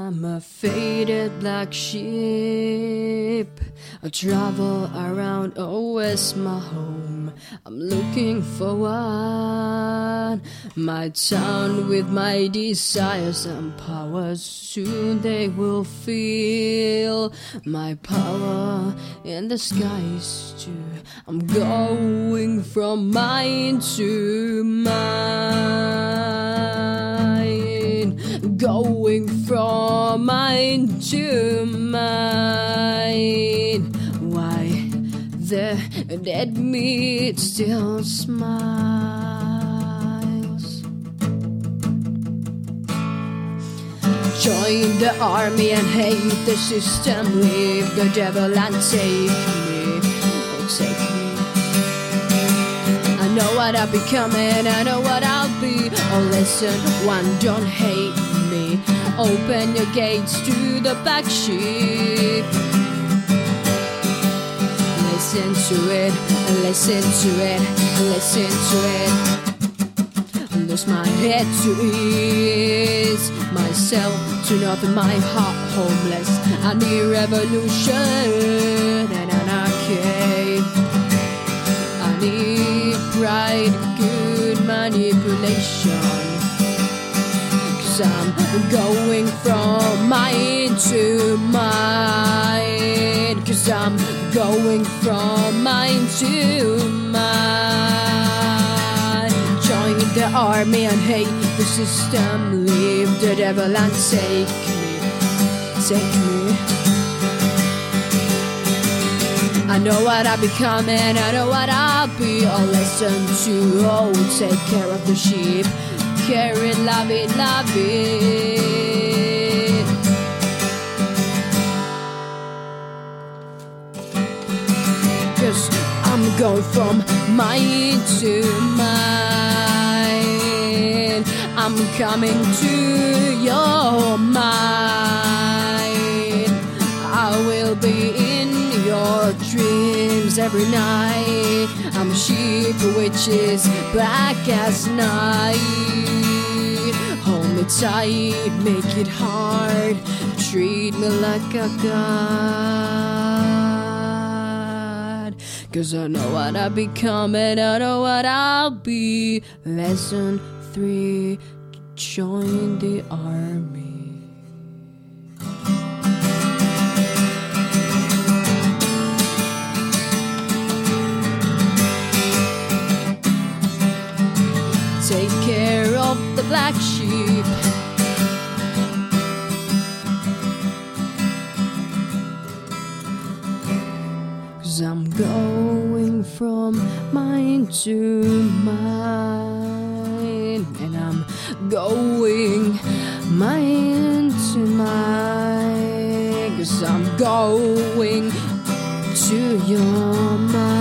I'm a faded black sheep. I travel around, always my home. I'm looking for one, my town with my desires and powers. Soon they will feel my power in the skies too. I'm going from mine to mine, going from mine to mine. Why the dead meat still smiles? Join the army and hate the system. Leave the devil and take me, oh take me. I know what I'll be coming, I know what I'll be. Oh listen, one, don't hate me. Open your gates to the black sheep. Listen to it, listen to it, listen to it. Lose my head to ease myself to nothing, my heart homeless. I need revolution and anarchy. I need pride, good manipulation. Cause I'm going from mine to mine. Cause I'm going from mine to mine. Join the army and hate the system. Leave the devil and take me, take me. I know what I'll be coming, I know what I'll be. I'll listen to, oh, take care of the sheep. Care it, love it, love it. Cause I'm going from mine to mine. I'm coming to your mind. I will be in your dreams every night. I'm a sheep, witches, black as night. Hold me tight, make it hard. Treat me like a god. Cause I know what I'll be coming, I know what I'll be. Lesson 3, join the army. Take care of the black sheep. Cause I'm going from mine to mine. And I'm going mine to mine. Cause I'm going to your mind.